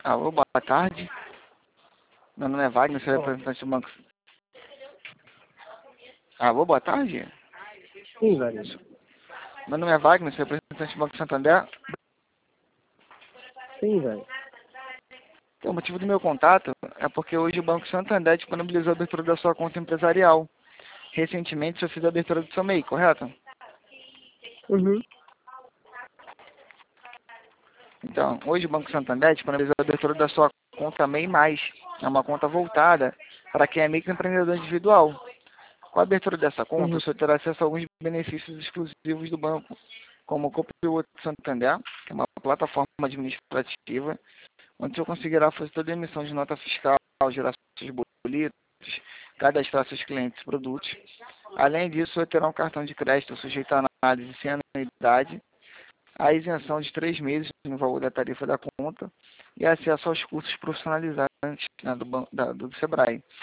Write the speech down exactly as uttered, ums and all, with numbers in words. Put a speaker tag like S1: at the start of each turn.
S1: Alô, boa tarde. Meu nome é Wagner, sou representante do Banco... Alô, boa tarde.
S2: Sim, velho.
S1: Meu nome é Wagner, sou representante do Banco Santander.
S2: Sim, velho.
S1: Então, o motivo do meu contato é porque hoje o Banco Santander disponibilizou a abertura da sua conta empresarial. Recentemente, você fez a abertura do seu M E I, correto?
S2: Uhum.
S1: Então, hoje o Banco Santander disponibilizou a abertura da sua conta M E I mais. É uma conta voltada para quem é microempreendedor individual. Com a abertura dessa conta,
S2: Uhum.
S1: o senhor terá acesso a alguns benefícios exclusivos do banco, como o Copilot Santander, que é uma plataforma administrativa, onde o senhor conseguirá fazer toda a emissão de nota fiscal, gerar seus boletos, cadastrar seus clientes e produtos. Além disso, o senhor terá um cartão de crédito sujeito a análise sem anuidade, a isenção de três meses no valor da tarifa da conta e acesso aos cursos profissionalizantes, né, do, ban- da, do Sebrae.